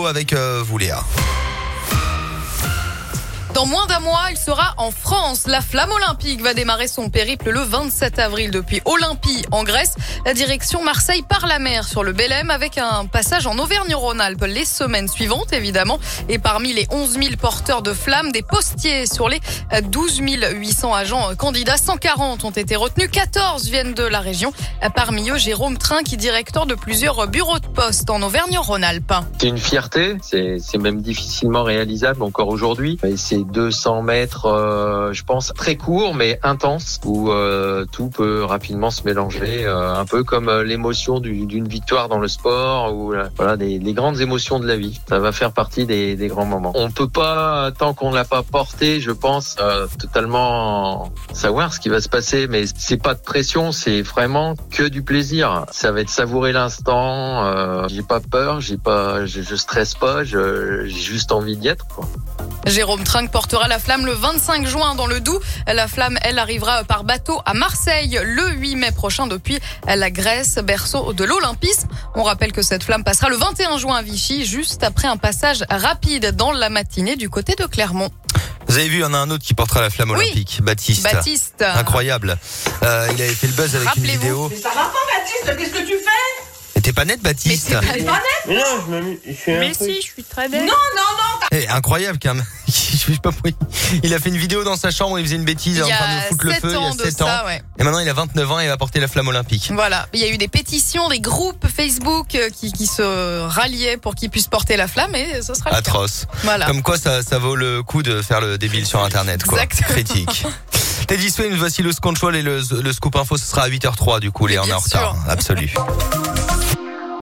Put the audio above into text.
météo avec vous Léa. Dans moins d'un mois, il sera en France. La flamme olympique va démarrer son périple le 27 avril depuis Olympie en Grèce. La direction Marseille par la mer sur le Belém avec un passage en Auvergne-Rhône-Alpes les semaines suivantes évidemment. Et parmi les 11 000 porteurs de flammes, des postiers sur les 12 800 agents candidats, 140 ont été retenus. 14 viennent de la région. Parmi eux, Jérôme Trinck, directeur de plusieurs bureaux de poste en Auvergne-Rhône-Alpes. C'est une fierté, c'est même difficilement réalisable encore aujourd'hui. Et c'est 200 mètres, je pense, très court mais intense, où tout peut rapidement se mélanger, un peu comme l'émotion d'une victoire dans le sport, ou voilà les grandes émotions de la vie. Ça va faire partie des grands moments. On peut pas, tant qu'on l'a pas porté, je pense, totalement savoir ce qui va se passer, mais c'est pas de pression, c'est vraiment que du plaisir. Ça va être savourer l'instant. J'ai pas peur, je stresse pas, j'ai juste envie d'y être, quoi. Jérôme Trinck portera la flamme le 25 juin dans le Doubs. La flamme, elle, arrivera par bateau à Marseille le 8 mai prochain depuis la Grèce, berceau de l'Olympisme. On rappelle que cette flamme passera le 21 juin à Vichy, juste après un passage rapide dans la matinée du côté de Clermont. Vous avez vu, il y en a un autre qui portera la flamme olympique, Baptiste. Incroyable. Il avait fait le buzz avec une vidéo. Mais ça va pas, Baptiste, qu'est-ce que tu fais? T'es pas net, Baptiste? Mais t'es pas net. Mais non, je suis très net. Non. Incroyable quand même. Je sais pas pourquoi. Il a fait une vidéo dans sa chambre, il faisait une bêtise en train de foutre le feu il y a 7 ans. Ouais. Et maintenant il a 29 ans et il va porter la flamme olympique. Voilà, il y a eu des pétitions, des groupes Facebook qui se ralliaient pour qu'ils puissent porter la flamme et ce sera atroce. Voilà. Comme quoi ça vaut le coup de faire le débile sur internet, quoi. Exactement. Critique. Teddy Swims, voici le Scoop Show et le Scoop Info, ce sera à 8h03 du coup, Léa, on est en retard. Absolu.